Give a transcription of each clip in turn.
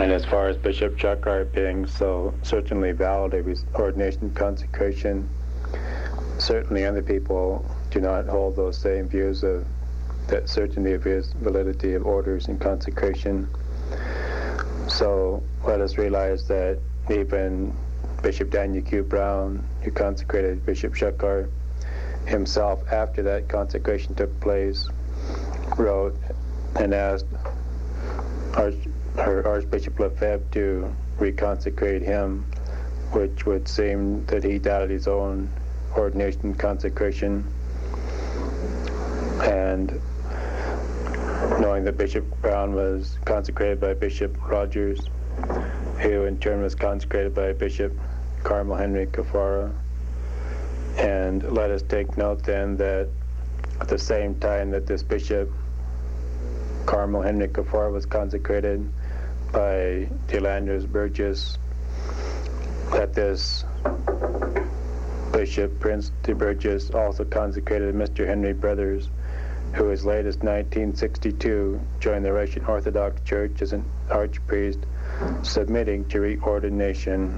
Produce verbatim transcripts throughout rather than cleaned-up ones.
And as far as Bishop Chuckart being so certainly valid of his ordination consecration, certainly other people do not hold those same views of that certainty of his validity of orders and consecration. So let us realize that even Bishop Daniel Q. Brown, who consecrated Bishop Chuckart, himself, after that consecration took place, wrote and asked Arch, her Archbishop Lefebvre to reconsecrate him, which would seem that he doubted his own ordination consecration. And knowing that Bishop Brown was consecrated by Bishop Rogers, who in turn was consecrated by Bishop Carmel Henry Kafara. And let us take note then that at the same time that this Bishop Carmel Henry Kafara was consecrated by Delanders Burgess, that this Bishop Prince de Burgess also consecrated Mister Henry Brothers, who as late as nineteen sixty-two joined the Russian Orthodox Church as an archpriest, submitting to reordination,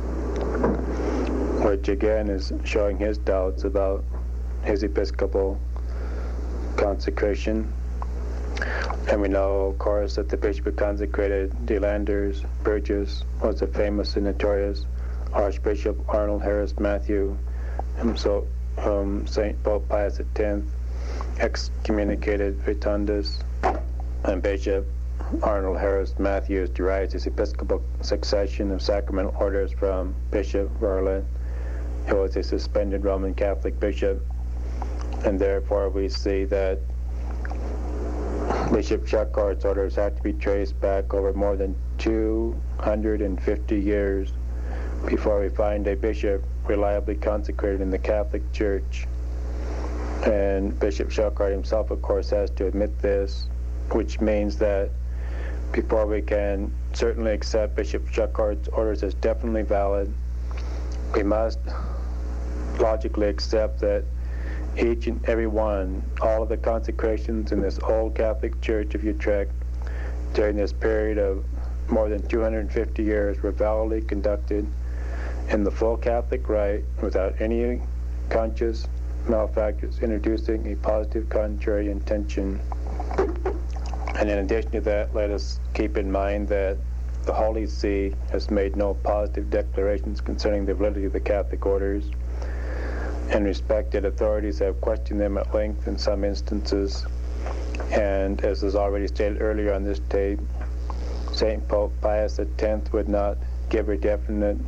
which again is showing his doubts about his episcopal consecration. And we know, of course, that the bishop who consecrated Delanders Burgess was the famous and notorious Archbishop Arnold Harris Matthew, himself um, Saint Pope Pius X excommunicated Vitundus, and Bishop Arnold Harris Matthews derives his episcopal succession of sacramental orders from Bishop Verlet, who was a suspended Roman Catholic bishop, and therefore we see that Bishop Chuckart's orders have to be traced back over more than two hundred fifty years before we find a bishop reliably consecrated in the Catholic Church. And Bishop Chuckart himself, of course, has to admit this, which means that before we can certainly accept Bishop Chuckart's orders as definitely valid, we must logically accept that each and every one, all of the consecrations in this old Catholic Church of Utrecht during this period of more than two hundred fifty years were validly conducted in the full Catholic rite without any conscious malefactors introducing a positive contrary intention. And in addition to that, let us keep in mind that the Holy See has made no positive declarations concerning the validity of the Catholic orders, and respected authorities have questioned them at length in some instances. And as is already stated earlier on this tape, Saint Pope Pius X would not give a definite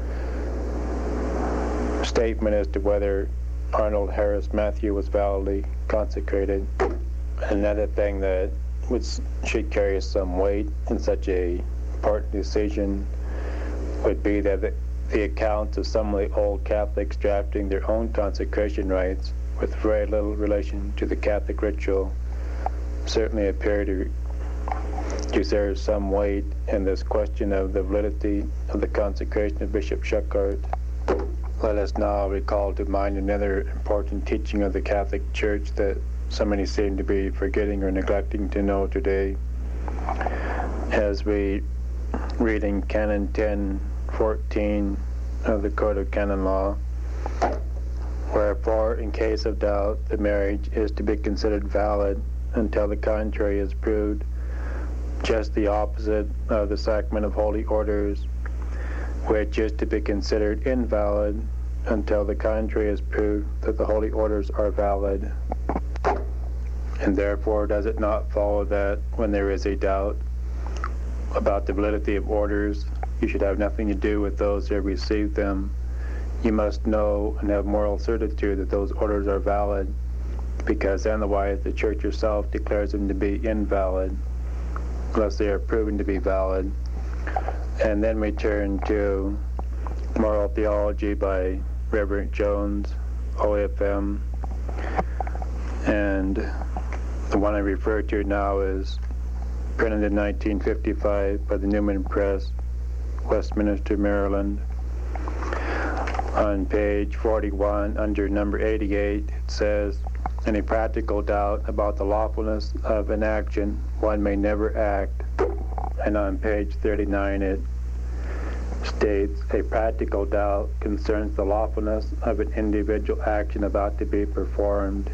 statement as to whether Arnold Harris Matthew was validly consecrated. Another thing that would, should carry some weight in such a important decision would be that the, the accounts of some of the old Catholics drafting their own consecration rites with very little relation to the Catholic ritual certainly appear to deserve some weight in this question of the validity of the consecration of Bishop Chuckart. Let us now recall to mind another important teaching of the Catholic Church that so many seem to be forgetting or neglecting to know today. As we read in Canon ten fourteen of the Code of Canon Law, wherefore, in case of doubt, the marriage is to be considered valid until the contrary is proved, just the opposite of the sacrament of holy orders, which is to be considered invalid until the contrary is proved that the holy orders are valid. And therefore does it not follow that when there is a doubt about the validity of orders, you should have nothing to do with those who have received them? You must know and have moral certitude that those orders are valid, because otherwise the Church herself declares them to be invalid unless they are proven to be valid. And then we turn to Moral Theology by Reverend Jones, O F M, and the one I refer to now is printed in nineteen fifty-five by the Newman Press, Westminster, Maryland. On page forty-one, under number eighty-eight, it says, "Any practical doubt about the lawfulness of an action, one may never act. And on page thirty-nine it states, a practical doubt concerns the lawfulness of an individual action about to be performed.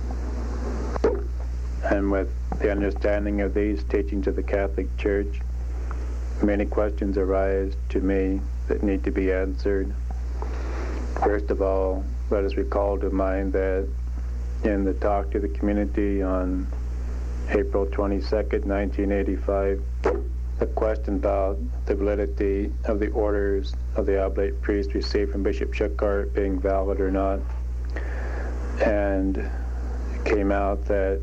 And with the understanding of these teachings of the Catholic Church, many questions arise to me that need to be answered. First of all, let us recall to mind that in the talk to the community on April twenty-second, nineteen eighty-five, the question about the validity of the orders of the oblate priest received from Bishop Schuckardt being valid or not. And it came out that,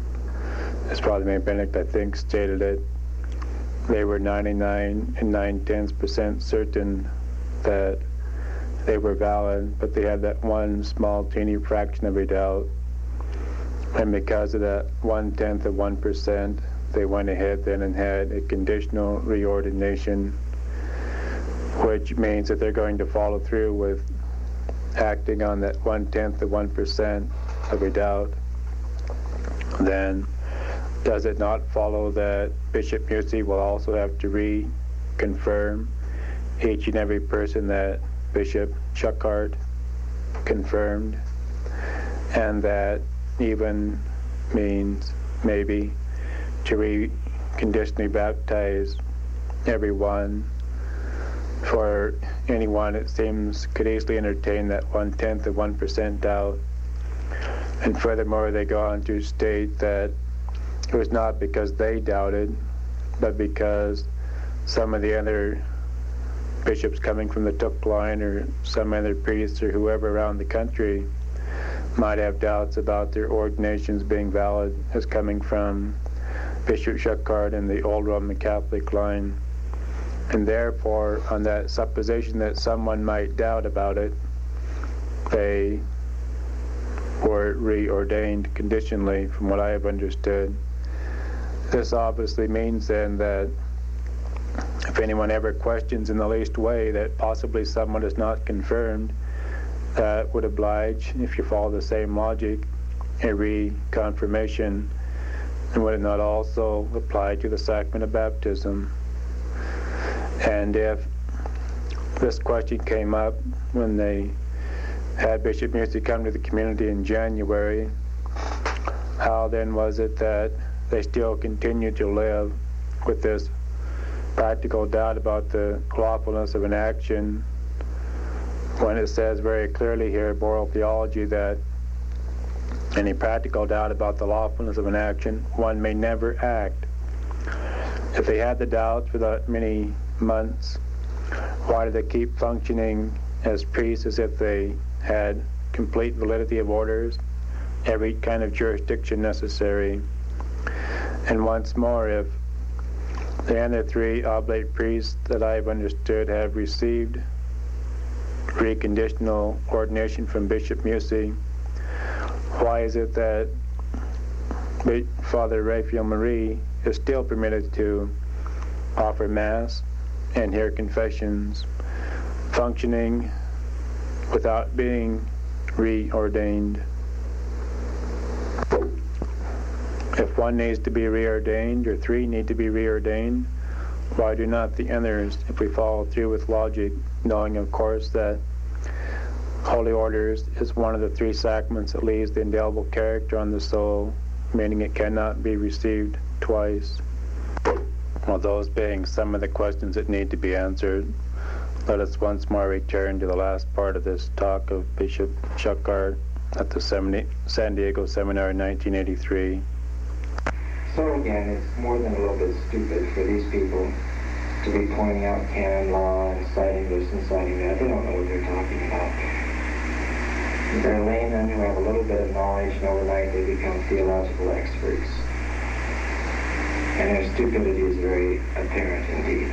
as Father May Benedict, I think, stated it, they were ninety-nine and nine-tenths percent certain that they were valid, but they had that one small teeny fraction of a doubt. And because of that one-tenth of one percent, they went ahead then and had a conditional reordination, which means that they're going to follow through with acting on that one-tenth of one percent of a doubt. Then does it not follow that Bishop Musey will also have to reconfirm each and every person that Bishop Schuckardt confirmed, and that even means maybe to re-conditionally baptize everyone? For anyone, it seems, could easily entertain that one-tenth of one percent doubt. And furthermore, they go on to state that it was not because they doubted, but because some of the other bishops coming from the Took line or some other priests or whoever around the country might have doubts about their ordinations being valid as coming from Bishop Schuckardt and the old Roman Catholic line. And therefore, on that supposition that someone might doubt about it, they were reordained conditionally, from what I have understood. This obviously means then that if anyone ever questions in the least way that possibly someone is not confirmed, that would oblige, if you follow the same logic, a reconfirmation. And would it not also apply to the sacrament of baptism? And if this question came up when they had Bishop Musey come to the community in January, how then was it that they still continued to live with this practical doubt about the lawfulness of an action, when it says very clearly here, Moral Theology, that any practical doubt about the lawfulness of an action, one may never act? If they had the doubts for that many months, why did they keep functioning as priests as if they had complete validity of orders, every kind of jurisdiction necessary? And once more, if the other three oblate priests that I've understood have received reconditional ordination from Bishop Musey, why is it that Father Raphael Marie is still permitted to offer Mass and hear confessions, functioning without being reordained? If one needs to be reordained, or three need to be reordained, why do not the others, if we follow through with logic, knowing of course that Holy Orders is one of the three sacraments that leaves the indelible character on the soul, meaning it cannot be received twice? Well, those being some of the questions that need to be answered, let us once more return to the last part of this talk of Bishop Schuckardt at the San Diego Seminar in nineteen eighty-three. So again, it's more than a little bit stupid for these people to be pointing out canon law and citing this and citing that. They don't know what they're talking about. They're laymen who have a little bit of knowledge, and overnight they become theological experts. And their stupidity is very apparent indeed.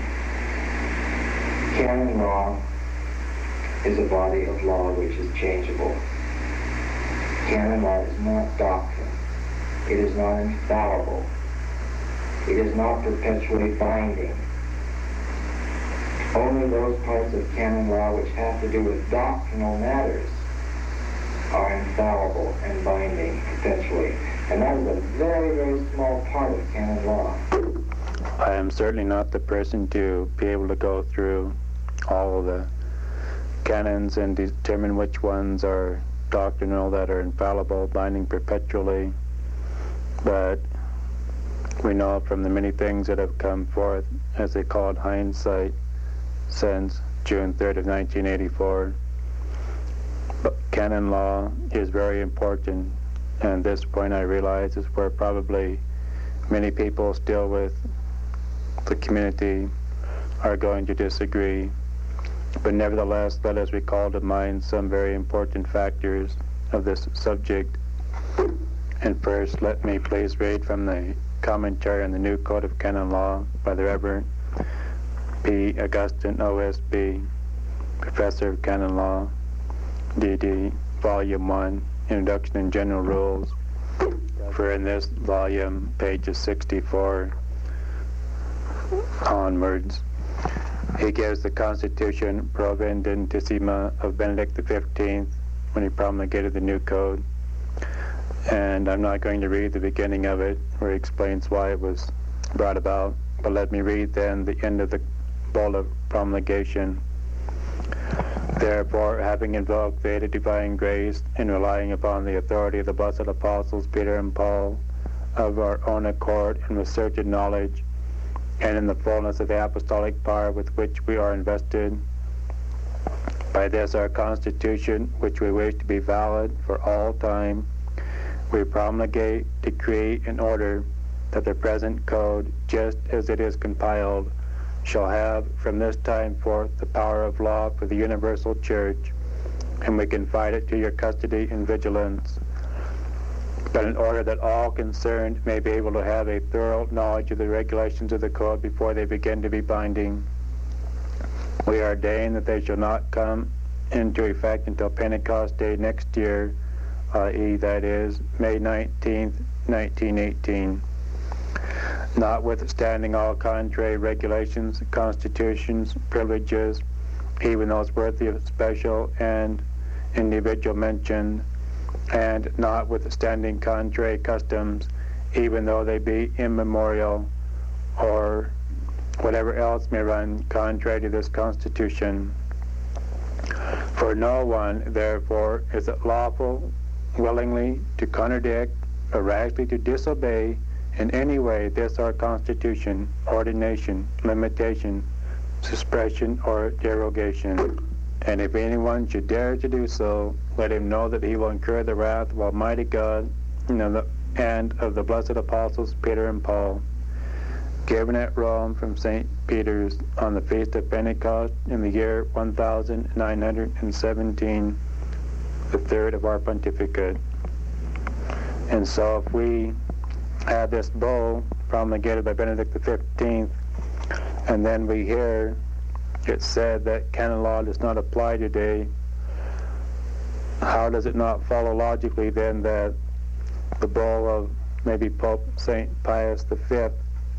Canon law is a body of law which is changeable. Canon law is not doctrine. It is not infallible. It is not perpetually binding. Only those parts of canon law which have to do with doctrinal matters are infallible and binding perpetually. And that is a very, very small part of canon law. I am certainly not the person to be able to go through all of the canons and determine which ones are doctrinal, that are infallible, binding perpetually. But we know from the many things that have come forth, as they call it, hindsight, since June third of nineteen eighty-four. But canon law is very important, and this point I realize is where probably many people still with the community are going to disagree. But nevertheless, let us recall to mind some very important factors of this subject. And first, let me please read from the commentary on the New Code of Canon Law by the Reverend P. Augustine, O S B, Professor of Canon Law, D D, Volume one, Introduction and General Rules. For in this volume, pages sixty-four onwards, he gives the Constitution Provendentissima of Benedict the fifteenth when he promulgated the new code. And I'm not going to read the beginning of it, where he explains why it was brought about, but let me read then the end of the bull of promulgation. Therefore, having invoked the divine grace and relying upon the authority of the blessed apostles Peter and Paul, of our own accord and with certain knowledge, and in the fullness of the apostolic power with which we are invested, by this our Constitution, which we wish to be valid for all time, we promulgate, decree, and order that the present code, just as it is compiled, shall have from this time forth the power of law for the universal church, and we confide it to your custody and vigilance. But in order that all concerned may be able to have a thorough knowledge of the regulations of the code before they begin to be binding, we ordain that they shall not come into effect until Pentecost Day next year, that is, that is, May nineteenth, nineteen eighteen. Notwithstanding all contrary regulations, constitutions, privileges, even those worthy of special and individual mention, and notwithstanding contrary customs, even though they be immemorial, or whatever else may run contrary to this Constitution. For no one, therefore, is it lawful willingly to contradict or rashly to disobey in any way this our Constitution, ordination, limitation, suppression, or derogation. And if anyone should dare to do so, let him know that he will incur the wrath of Almighty God and of the, and of the blessed apostles Peter and Paul, given at Rome from Saint Peter's on the feast of Pentecost in the year one thousand nine hundred seventeen, the third of our pontificate. And so if we have this bull promulgated by Benedict the fifteenth, and then we hear it said that canon law does not apply today, how does it not follow logically then that the bull of maybe Pope Saint Pius the fifth,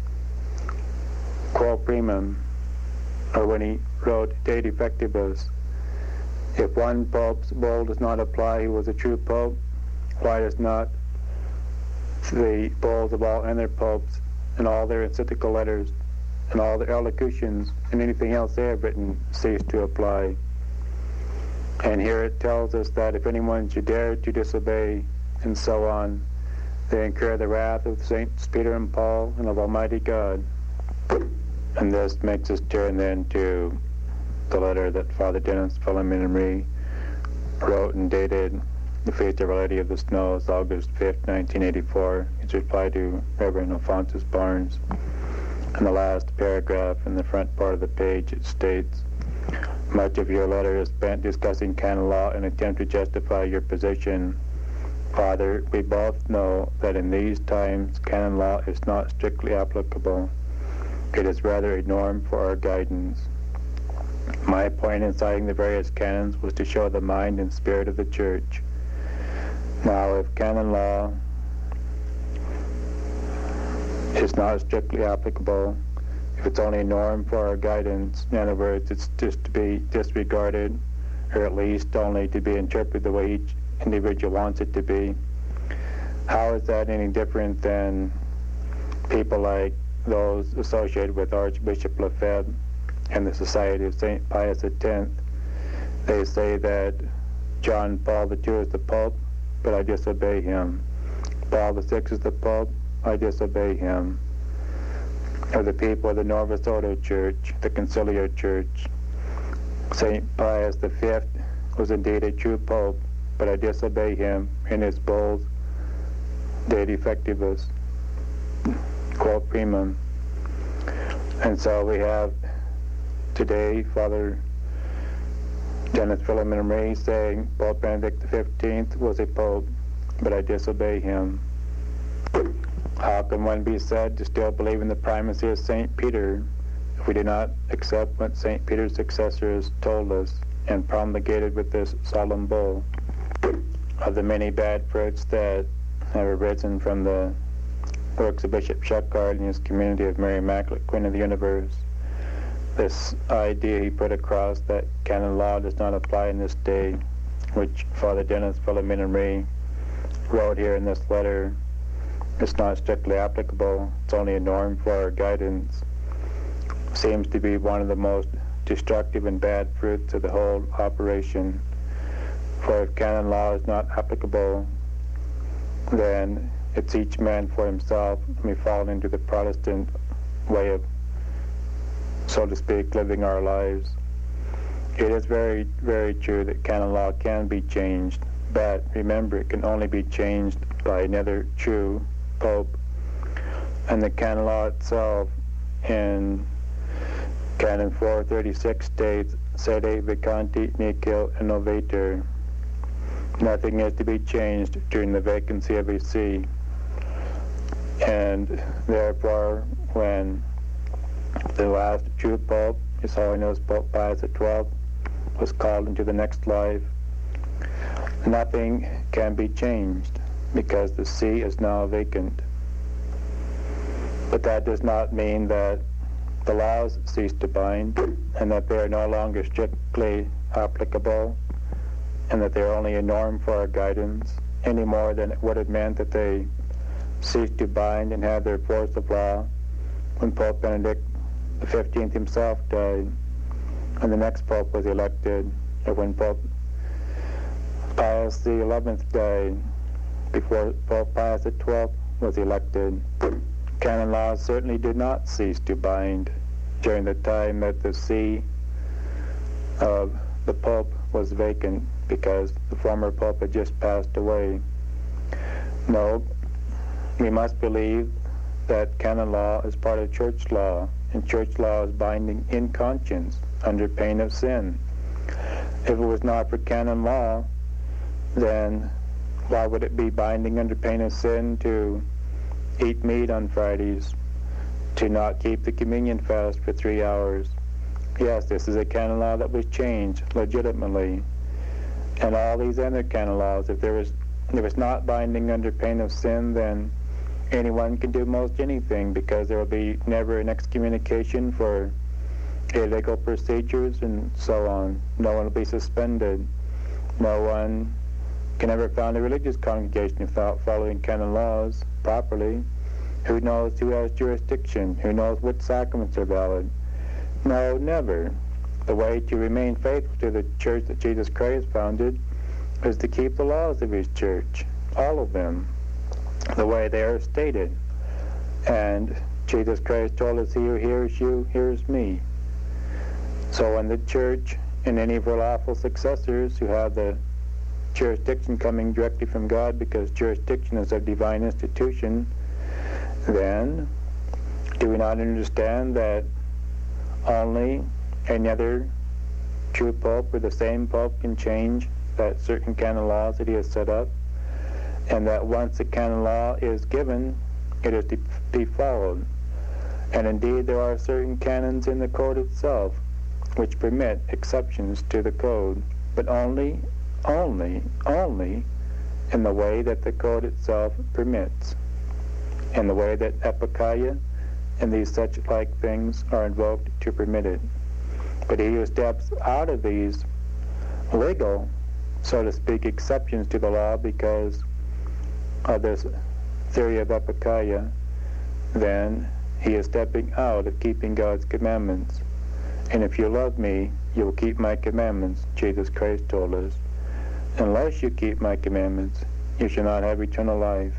quo primum, or when he wrote De Defectibus, if one pope's bull does not apply, he was a true pope, why does not the bulls of all other popes and all their encyclical letters and all their elocutions and anything else they have written cease to apply? And here it tells us that if anyone should dare to disobey and so on, they incur the wrath of Saints Peter and Paul and of Almighty God. And this makes us turn then to the letter that Father Dennis Philomenae wrote and dated the feast of Our Lady of the Snows, August fifth, nineteen eighty-four. His reply to Reverend Alphonsus Barnes. In the last paragraph in the front part of the page, it states, much of your letter is spent discussing canon law in an attempt to justify your position. Father, we both know that in these times canon law is not strictly applicable. It is rather a norm for our guidance. My point in citing the various canons was to show the mind and spirit of the Church. Now, if canon law is not strictly applicable, if it's only a norm for our guidance, in other words, it's just to be disregarded, or at least only to be interpreted the way each individual wants it to be, how is that any different than people like those associated with Archbishop Lefebvre and the Society of Saint Pius X, they say that John Paul the Second is the Pope, but I disobey him. Paul the Sixth is the Pope, I disobey him. Or the people of the Novus Ordo Church, the Conciliar Church, Saint Pius the Fifth was indeed a true Pope, but I disobey him in his bulls De Defectivus, quote primum. And so we have today Father Dennis Philemon Ray saying Pope Benedict the Fifteenth was a Pope, but I disobey him. How can one be said to still believe in the primacy of Saint Peter if we do not accept what Saint Peter's successors told us and promulgated with this solemn bull? Of the many bad fruits that have arisen from the works of Bishop Schuckart and his community of Mary Immaculate Queen of the Universe, this idea he put across that canon law does not apply in this day, which Father Dennis Philemon Ray wrote here in this letter, it's not strictly applicable, it's only a norm for our guidance, seems to be one of the most destructive and bad fruits of the whole operation. For if canon law is not applicable, then it's each man for himself, and we fall into the Protestant way of, so to speak, living our lives. It is very, very true that canon law can be changed, but remember, it can only be changed by another true Pope. And the canon law itself in Canon four thirty-six states, Sede vacanti nihil innovator. Nothing is to be changed during the vacancy of a see. And therefore, when the last true Pope, His Holiness Pope Pius the Twelfth, was called into the next life, nothing can be changed because the see is now vacant. But that does not mean that the laws cease to bind and that they are no longer strictly applicable and that they're only a norm for our guidance any more than it would have meant that they ceased to bind and have their force of law when Pope Benedict the Fifteenth himself died and the next Pope was elected, or when Pope Pius the Eleventh died, before Pope Pius the Twelfth was elected. Canon laws certainly did not cease to bind during the time that the see of the Pope was vacant because the former Pope had just passed away. No, we must believe that canon law is part of church law, and church law is binding in conscience under pain of sin. If it was not for canon law, then why would it be binding under pain of sin to eat meat on Fridays, to not keep the communion fast for three hours? Yes, this is a canon law that was changed legitimately. And all these other canon laws, if there was, if it's not binding under pain of sin, then anyone can do most anything because there will be never an excommunication for illegal procedures and so on. No one will be suspended. No one can ever found a religious congregation without following canon laws properly. Who knows who has jurisdiction? Who knows what sacraments are valid? No, never. The way to remain faithful to the church that Jesus Christ founded is to keep the laws of his church, all of them, the way they are stated. And Jesus Christ told us, he who hears you hears me. So when the church and any of her lawful successors who have the jurisdiction coming directly from God, because jurisdiction is a divine institution, then do we not understand that only another true Pope or the same Pope can change that certain canon laws that he has set up, and that once a canon law is given, it is to be followed? And indeed there are certain canons in the code itself which permit exceptions to the code, but only only, only in the way that the code itself permits, in the way that epikeia and these such like things are invoked to permit it. But he who steps out of these legal, so to speak, exceptions to the law because of this theory of epikeia, then he is stepping out of keeping God's commandments. And if you love me, you will keep my commandments, Jesus Christ told us. Unless you keep my commandments, you shall not have eternal life.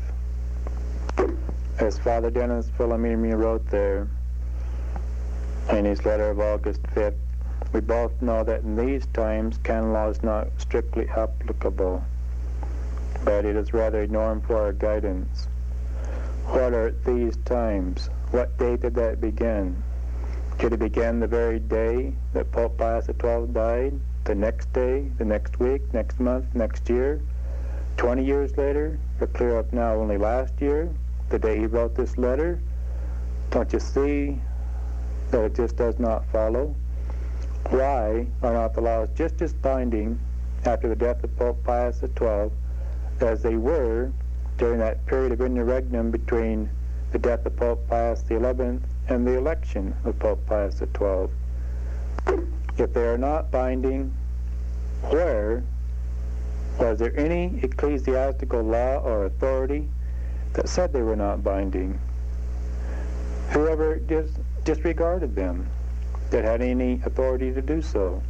As Father Dennis Philomene wrote there in his letter of August fifth, we both know that in these times canon law is not strictly applicable, but it is rather a norm for our guidance. What are these times? What day did that begin? Did it begin the very day that Pope Pius the twelfth died? The next day? The next week? Next month? Next year? Twenty years later? Or clear up now only last year? The day he wrote this letter? Don't you see that it just does not follow? Why are not the laws just as binding after the death of Pope Pius the twelfth as they were during that period of interregnum between the death of Pope Pius the eleventh and the election of Pope Pius the twelfth? If they are not binding, where was there any ecclesiastical law or authority that said they were not binding? Whoever dis- disregarded them that had any authority to do so.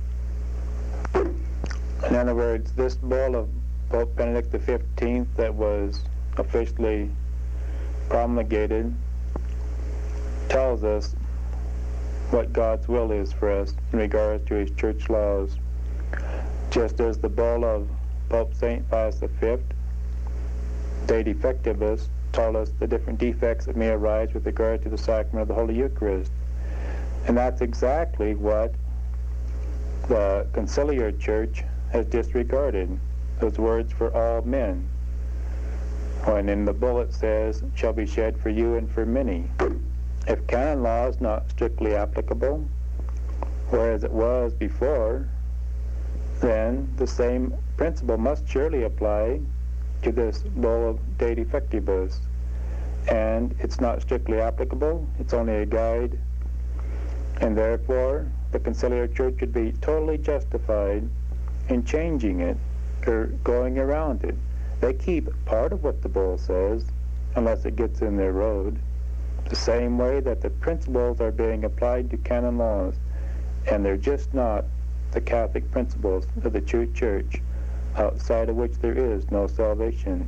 In other words, this bull of Pope Benedict the fifteenth that was officially promulgated tells us what God's will is for us in regards to his church laws. Just as the bull of Pope Saint Pius the fifth, De Defectibus, told us the different defects that may arise with regard to the sacrament of the Holy Eucharist. And that's exactly what the conciliar church has disregarded, those words for all men. When in the bull it says, shall be shed for you and for many. If canon law is not strictly applicable, whereas it was before, then the same principle must surely apply to this bull of De Defectibus. And it's not strictly applicable, it's only a guide, and therefore the conciliar church would be totally justified in changing it or going around it. They keep part of what the bull says unless it gets in their road, the same way that the principles are being applied to canon laws, and they're just not the Catholic principles of the true church, outside of which there is no salvation.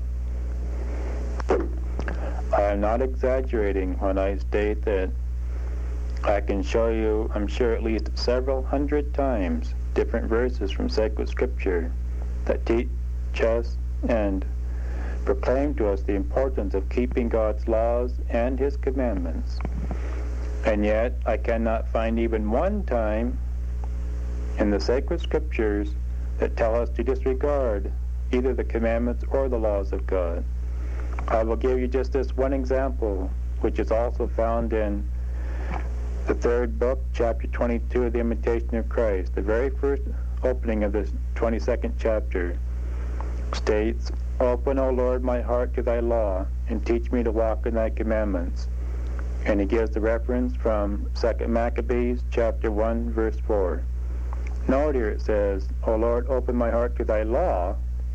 I am not exaggerating when I state that I can show you, I'm sure, at least several hundred times different verses from sacred scripture that teach us and proclaim to us the importance of keeping God's laws and his commandments. And yet I cannot find even one time in the sacred scriptures that tell us to disregard either the commandments or the laws of God. I will give you just this one example, which is also found in the third book, chapter twenty-two of the Imitation of Christ. The very first opening of this twenty-second chapter states, open, O Lord, my heart to thy law, and teach me to walk in thy commandments. And he gives the reference from Second Maccabees, chapter one, verse four. Note here it says, O Lord, open my heart to thy law,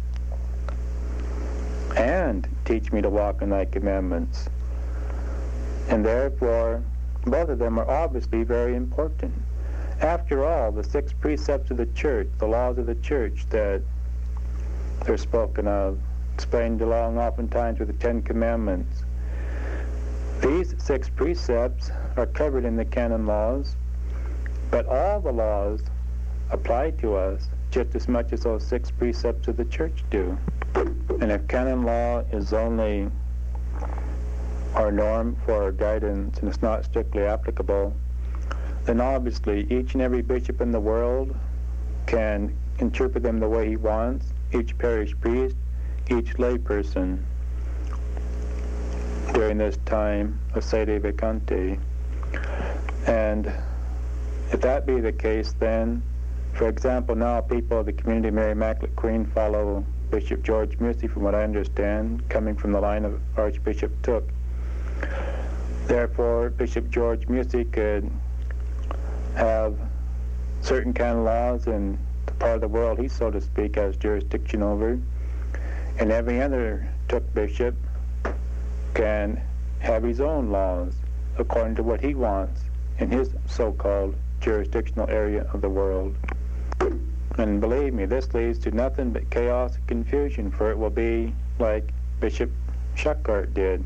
and teach me to walk in thy commandments. And therefore, both of them are obviously very important. After all, the six precepts of the church, the laws of the church that they're spoken of, explained along oftentimes with the Ten Commandments. These six precepts are covered in the canon laws, but all the laws apply to us just as much as those six precepts of the church do. And if canon law is only our norm for our guidance and it's not strictly applicable, then obviously each and every bishop in the world can interpret them the way he wants, each parish priest, each layperson during this time of sede vacante. And if that be the case, then, for example, now people of the Community of Mary Immaculate Queen follow Bishop George Musey, from what I understand, coming from the line of Archbishop Tooke. Therefore, Bishop George Musey could have certain canon laws in the part of the world he, so to speak, has jurisdiction over, and every other Tooke bishop can have his own laws according to what he wants in his so-called jurisdictional area of the world. And believe me, this leads to nothing but chaos and confusion, for it will be like Bishop Schuckart did.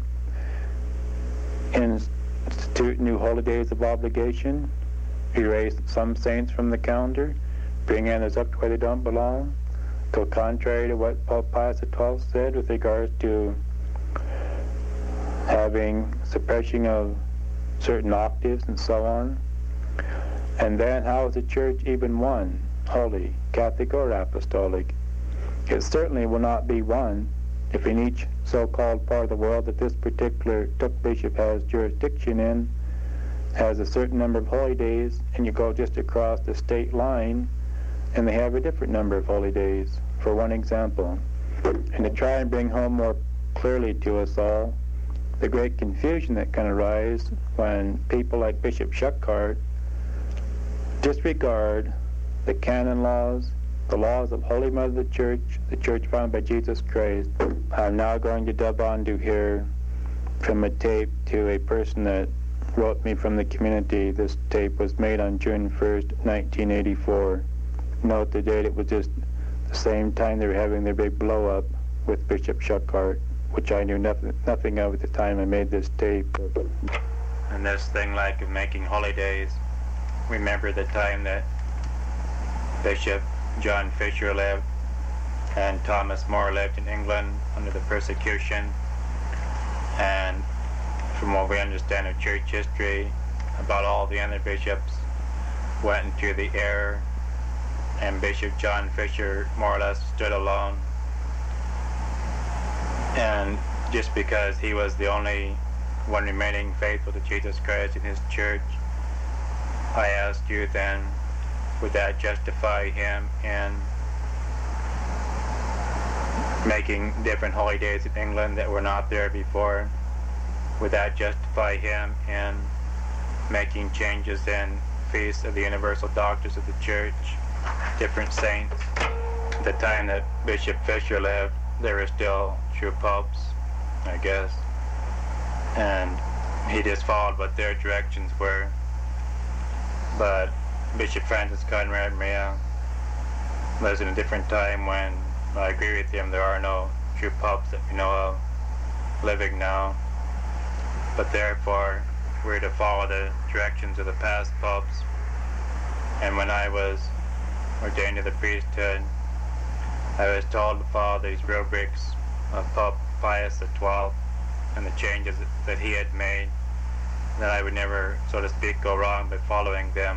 Institute new holy days of obligation, erase some saints from the calendar, bring others up to where they don't belong, go contrary to what Pope Pius the twelfth said with regards to having suppression of certain octaves and so on. And then how is the church even one, holy, Catholic or apostolic? It certainly will not be one if in each so-called part of the world that this particular Took bishop has jurisdiction in has a certain number of holy days, and you go just across the state line and they have a different number of holy days, for one example. And to try and bring home more clearly to us all the great confusion that can arise when people like Bishop Schuckart disregard the canon laws, the laws of Holy Mother of the Church, the Church founded by Jesus Christ. I'm now going to dub on to hear from a tape to a person that wrote me from the community. This tape was made on June first, nineteen eighty-four. Note the date, it was just the same time they were having their big blow-up with Bishop Schuckart, which I knew nothing, nothing of at the time I made this tape. And this thing like of making holidays, remember the time that Bishop John Fisher lived and Thomas More lived in England under the persecution, and from what we understand of church history, about all the other bishops went into the error, and Bishop John Fisher more or less stood alone. And just because he was the only one remaining faithful to Jesus Christ in his church, I ask you then, would that justify him in making different holy days in England that were not there before? Would that justify him in making changes in feasts of the universal doctors of the church, different saints? At the time that Bishop Fisher lived, there were still true popes, I guess, and he just followed what their directions were. But Bishop Francis Conrad Maria lives in a different time when, I agree with him, there are no true popes that we know of living now. But therefore, we're to follow the directions of the past popes. And when I was ordained to the priesthood, I was told to follow these rubrics of Pope Pius the twelfth and the changes that he had made, that I would never, so to speak, go wrong by following them.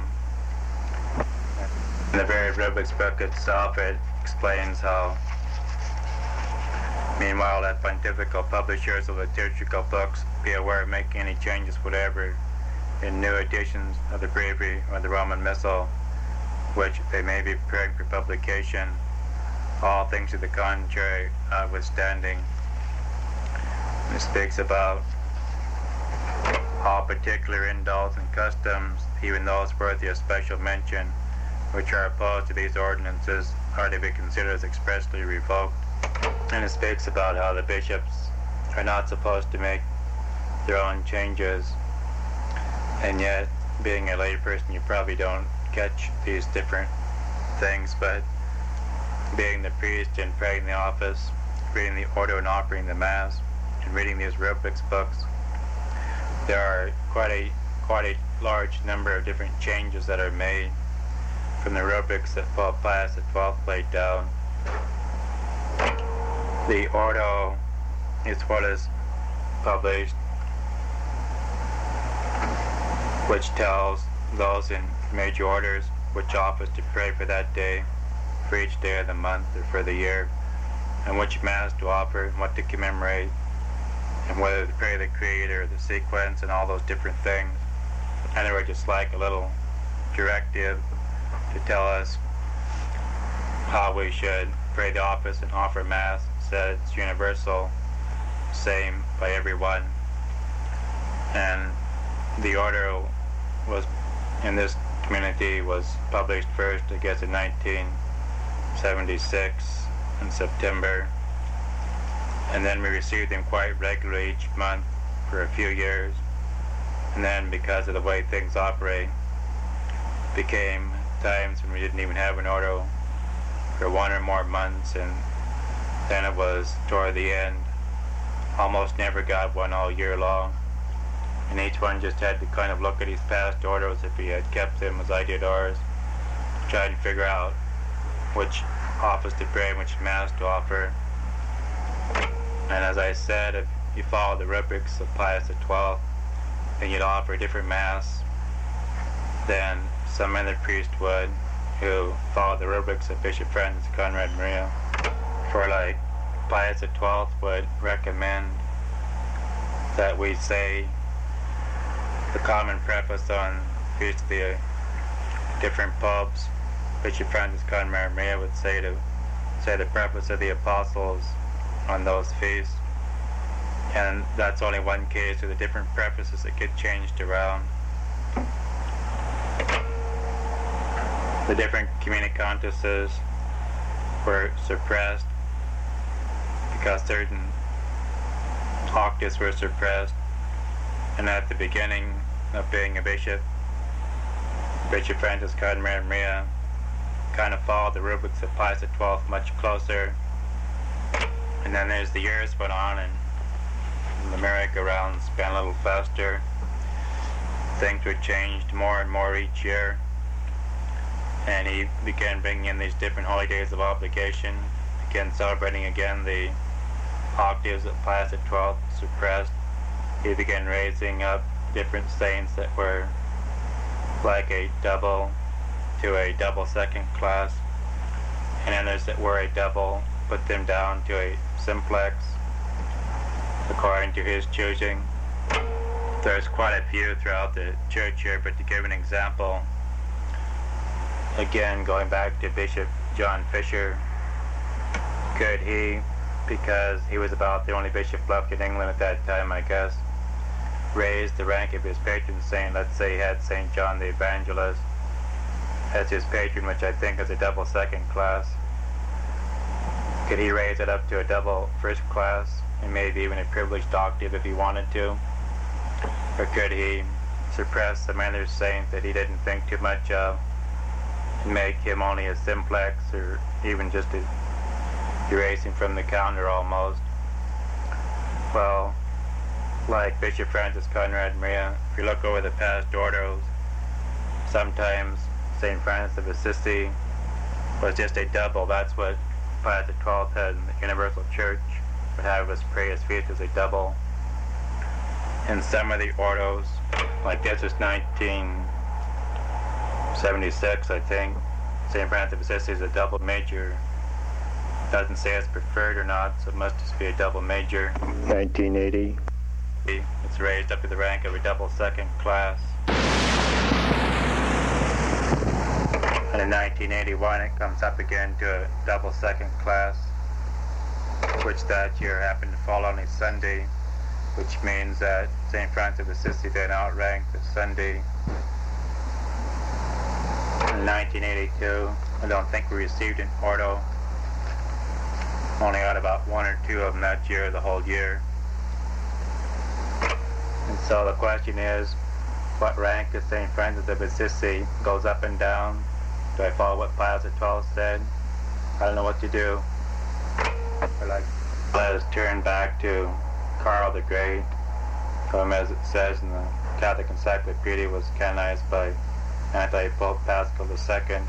In the very rubrics book itself, it explains how, meanwhile, that pontifical publishers of liturgical books be aware of making any changes whatever in new editions of the Breviary or the Roman Missal, which they may be prepared for publication, all things to the contrary notwithstanding. It speaks about all particular indults and customs, even those worthy of special mention, which are opposed to these ordinances, are to be considered as expressly revoked. And it speaks about how the bishops are not supposed to make their own changes, and yet, being a lay person, you probably don't catch these different things, but being the priest and praying the office, reading the order and offering the Mass, and reading these rubrics books, there are quite a quite a large number of different changes that are made from the rubrics that Pope Pius the twelfth laid down. The Ordo is what is published, which tells those in major orders which office to pray for that day, for each day of the month or for the year, and which Mass to offer and what to commemorate, and whether to pray the Creed or the sequence and all those different things. In other words, it's like a little directive to tell us how we should pray the office and offer Mass. It said it's universal, same by everyone. And the order was, in this community, was published first, I guess, in nineteen seventy-six in September. And then we received them quite regularly each month for a few years. And then because of the way things operate, became times when we didn't even have an ordo for one or more months, and then it was toward the end, almost never got one all year long. And each one just had to kind of look at his past ordos if he had kept them as I did ours, try and figure out which office to pray and which mass to offer. And as I said, if you follow the rubrics of Pius the twelfth, then you'd offer a different mass than some other priest would who followed the rubrics of Bishop Francis Conrad Maria. For like Pius the twelfth would recommend that we say the common preface on feast of the different popes. Bishop Francis Conrad Maria would say to say the preface of the apostles on those feasts. And that's only one case with the different prefaces that get changed around. The different communicantuses were suppressed because certain octaves were suppressed. And at the beginning of being a bishop, Bishop Francis Conrad Maria kind of followed the rubrics of Pius the twelfth much closer. And then as the years went on and the merry-go-round spun a little faster, things were changed more and more each year. And he began bringing in these different holy days of obligation, began celebrating again the octaves that Pius the twelfth suppressed. He began raising up different saints that were like a double to a double second class, and others that were a double, put them down to a simplex according to his choosing. There's quite a few throughout the church here, but to give an example, again going back to Bishop John Fisher, could he, because he was about the only bishop left in England at that time, I guess, raise the rank of his patron saint? Let's say he had Saint John the Evangelist as his patron, which I think is a double second class. Could he raise it up to a double first class and maybe even a privileged octave if he wanted to? Or could he suppress some other saint that he didn't think too much of and make him only a simplex, or even just a, erase him from the calendar almost? Well, like Bishop Francis Conrad Maria, if you look over the past ordos, sometimes Saint Francis of Assisi was just a double. That's what Pius the twelfth had in the Universal Church, would have us pray his feast as a double. And some of the ordos, like this is nineteen seventy-six, I think, Saint Francis of Assisi is a double major. Doesn't say it's preferred or not, so it must just be a double major. nineteen eighty. It's raised up to the rank of a double second class. And in nineteen eighty-one it comes up again to a double second class, which that year happened to fall on a Sunday, which means that Saint Francis of Assisi then outranked the Sunday. In nineteen eighty-two, I don't think we received an ordo. Only got about one or two of them that year, the whole year. And so the question is, what rank is Saint Francis of Assisi? Goes up and down. Do I follow what Pius the twelfth said? I don't know what to do. Or like, let us turn back to Karl the Great, whom, as it says in the Catholic Encyclopedia, was canonized by Anti-Pope Paschal the Second.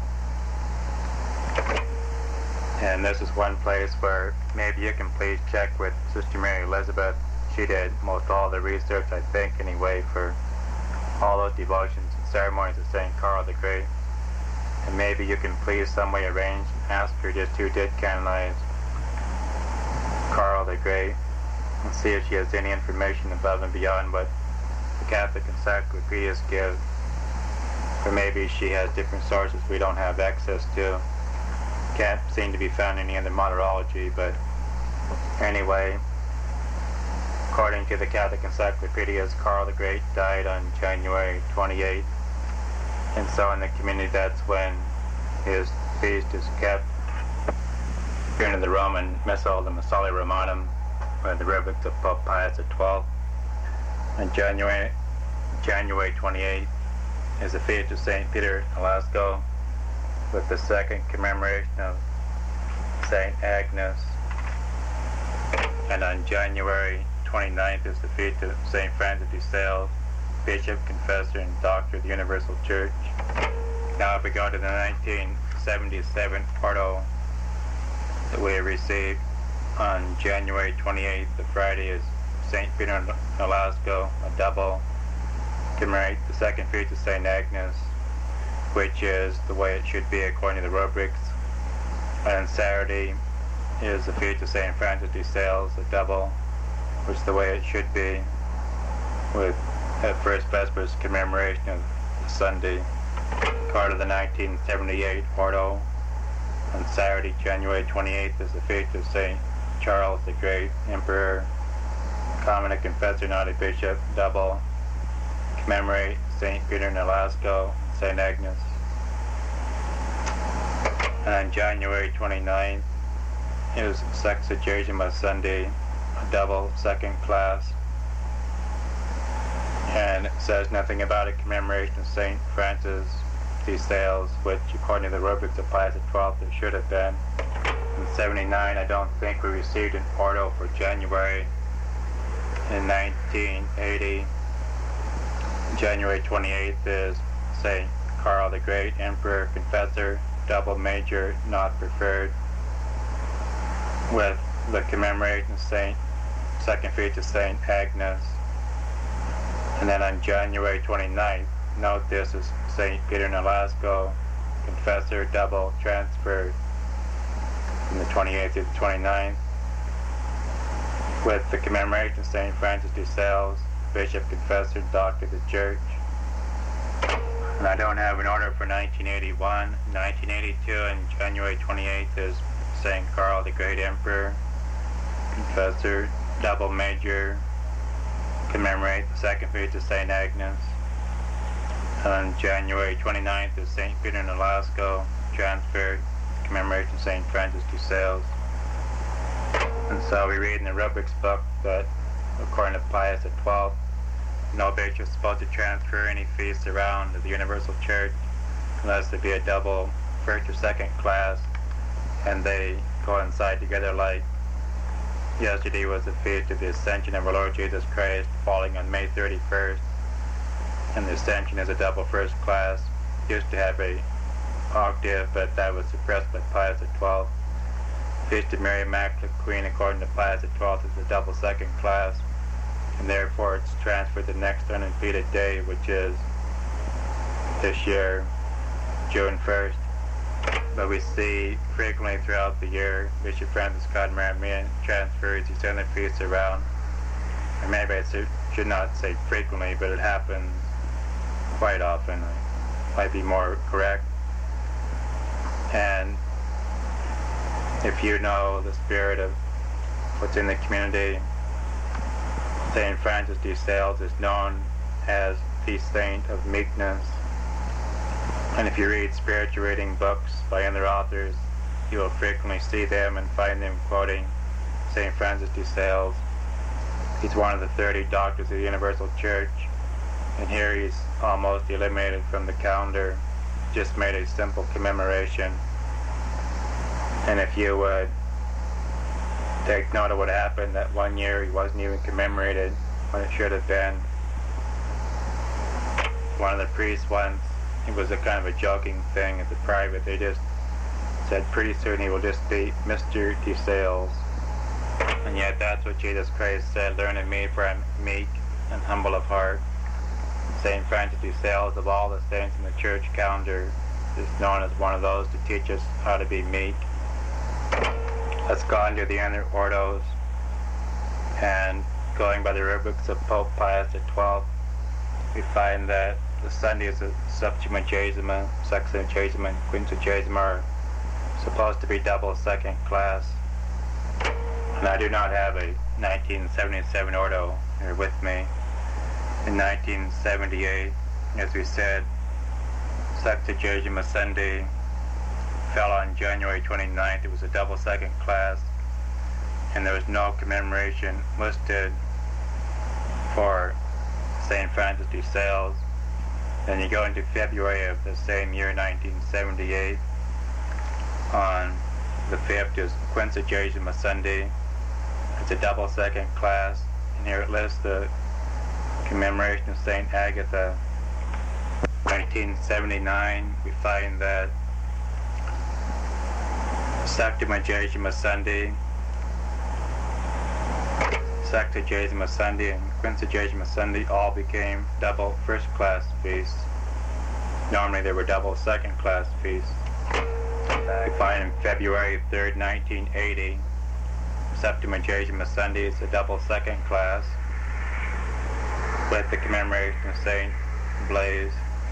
And this is one place where maybe you can please check with Sister Mary Elizabeth. She did most all the research, I think, anyway, for all those devotions and ceremonies of Saint Karl the Great. And maybe you can please some way arrange and ask her just who did canonize Karl the Great, and see if she has any information above and beyond what the Catholic encyclopedias give. Or maybe she has different sources we don't have access to. Can't seem to be found any in the Martyrology, but anyway, according to the Catholic encyclopedias, Karl the Great died on January twenty-eighth. And so in the community, that's when his feast is kept. According to the Roman Missal, the Missale Romanum, or the rubrics of Pope Pius the twelfth, on January January twenty-eighth is the feast of Saint Peter Nolasco, with the second commemoration of Saint Agnes. And on January twenty-ninth is the feast of Saint Francis de Sales, Bishop, Confessor, and Doctor of the Universal Church. Now if we go to the nineteen seventy-seven Ordo that we received on January twenty-eighth, the Friday, is Saint Peter Nolasco, a double. Commemorate the second feast of Saint Agnes, which is the way it should be according to the rubrics. And Saturday is the feast of Saint Francis de Sales, a double, which is the way it should be, with at First Vespers commemoration of Sunday. Card of the nineteen seventy-eight Ordo. On Saturday, January twenty-eighth, is the feast of Saint Charles the Great, Emperor, common a confessor, not a bishop, double. Commemorate Saint Peter Nolasco, Saint Agnes. And on January twenty-ninth is Sexagesima Sunday, a double, second class. And it says nothing about a commemoration of Saint Francis de Sales, which according to the rubrics of Pius the twelfth it should have been. In seventy-nine, I don't think we received an Ordo for January. In nineteen eighty, January twenty-eighth is Saint Carl the Great, Emperor, Confessor, double major, not preferred, with the commemoration of Saint, second feast of Saint Agnes. And then on January twenty-ninth, note this is Saint Peter Nolasco, Confessor, double, transferred from the twenty-eighth to the twenty-ninth, with the commemoration of Saint Francis de Sales, Bishop, Confessor, Doctor of the Church. And I don't have an order for nineteen eighty-one. nineteen eighty-two and January twenty-eighth is Saint Carl the Great, Emperor, Confessor, double major, commemorate the second feast of Saint Agnes. On January twenty-ninth is Saint Peter Nolasco, transferred, commemoration of Saint Francis de Sales. And so we read in the rubrics book that according to Pius the twelfth, no bishop is supposed to transfer any feasts around to the Universal Church unless they be a double first or second class, and they coincide together, like yesterday was the feast of the Ascension of our Lord Jesus Christ, falling on May thirty-first, and the Ascension is a double first class. Used to have a octave, but that was suppressed by Pius the twelfth. Feast of Mary Immaculate Queen, according to Pius the twelfth, is a double second class, and therefore it's transferred the next unimpeded day, which is this year, June first. But we see frequently throughout the year Bishop Francis Cardinal transfers these other feasts around. Or maybe I should not say frequently, but it happens quite often. Might be more correct. And if you know the spirit of what's in the community, Saint Francis de Sales is known as the Saint of Meekness. And if you read spiritual reading books by other authors, you will frequently see them and find them quoting Saint Francis de Sales. He's one of the thirty doctors of the Universal Church, and here he's almost eliminated from the calendar, just made a simple commemoration. And if you would take note of what happened, that one year he wasn't even commemorated when it should have been. One of the priests once, it was a kind of a joking thing at the private, they just said pretty soon he will just be Mister de Sales. And yet that's what Jesus Christ said, learn of me, for I'm meek and humble of heart. Saint Francis de Sales, of all the saints in the church calendar, is known as one of those to teach us how to be meek. Let's go on to the other ordos, and going by the rubrics of Pope Pius the twelfth, we find that the Sundays of Septuagesima, Sexagesima, and Quinquagesima are supposed to be double second class. And I do not have a nineteen seventy-seven Ordo here with me. In nineteen seventy-eight, as we said, Sexagesima Sunday fell on January twenty-ninth. It was a double second class, and there was no commemoration listed for Saint Francis de Sales. Then you go into February of the same year, nineteen seventy-eight. On the fifth is Quinquagesima Sunday. It's a double second class, and here it lists the commemoration of Saint Agatha. nineteen seventy-nine, we find that Septuagesima Sunday, Sexagesima Sunday, and Quinquagesima Sunday all became double first class feasts. Normally they were double second class feasts. We find in February third, nineteen eighty, Septuagesima Sunday is a double second class with the commemoration of Saint Blaise.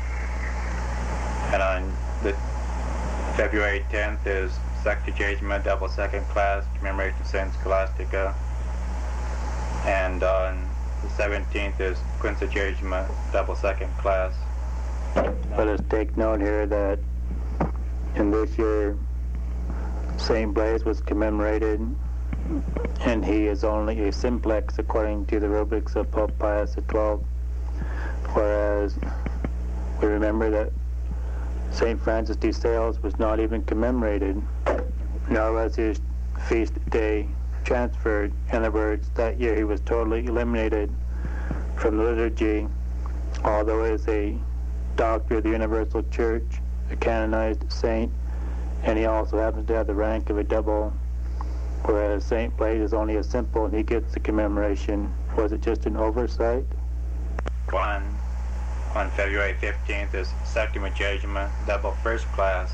And on the February tenth is Sexagesima double second class, commemoration of Saint Scholastica. And on the seventeenth is Quinquagesima double second class. Let us take note here that in this year Saint Blaise was commemorated, and he is only a simplex according to the rubrics of Pope Pius the twelfth, whereas we remember that Saint Francis de Sales was not even commemorated, nor was his feast day transferred. In other words, that year he was totally eliminated from the liturgy, although as a doctor of the Universal Church, a canonized saint, and he also happens to have the rank of a double, whereas Saint Blaise is only a simple and he gets the commemoration. Was it just an oversight? One, on February fifteenth is Septuagesima double first class,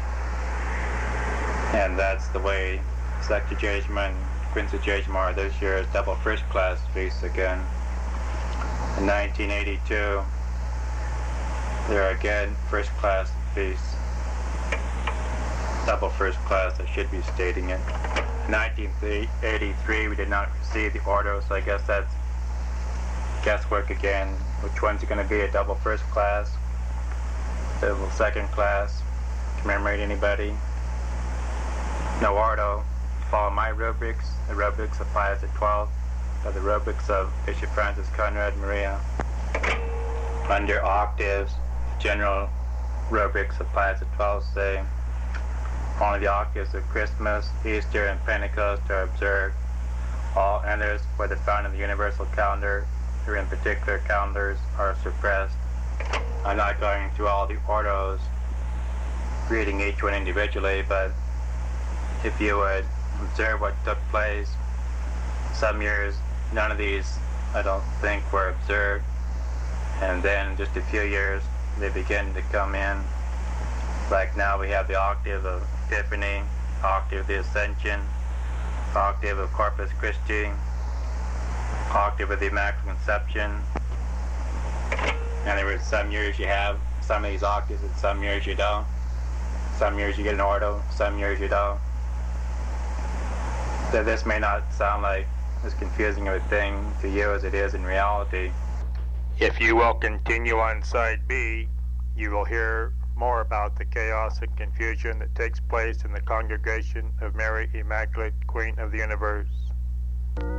and that's the way Sexagesima and Quinquagesima are this year, as double first class feasts again. In nineteen eighty-two, there are again first class feasts, double first class, I should be stating it. In nineteen eighty-three, we did not receive the ordo, so I guess that's guesswork again. Which one's going to be a double first class, double second class, commemorate anybody? No ordo. Follow my rubrics, the rubrics of Pius the twelfth, or the rubrics of Bishop Francis Conrad Maria. Under octaves, general rubrics of Pius the twelfth say only the octaves of Christmas, Easter, and Pentecost are observed. All others, whether found in the universal calendar or in particular calendars, are suppressed. I'm not going through all the ordos, reading each one individually, but if you would observe what took place, some years none of these I don't think were observed, and then just a few years they begin to come in. Like now we have the octave of Epiphany, octave of the Ascension, octave of Corpus Christi, octave of the Immaculate Conception. In other words, some years you have some of these octaves and some years you don't. Some years you get an ordo, some years you don't. So this may not sound like as confusing of a thing to you as it is in reality. If you will continue on side B, you will hear more about the chaos and confusion that takes place in the Congregation of Mary Immaculate, Queen of the Universe.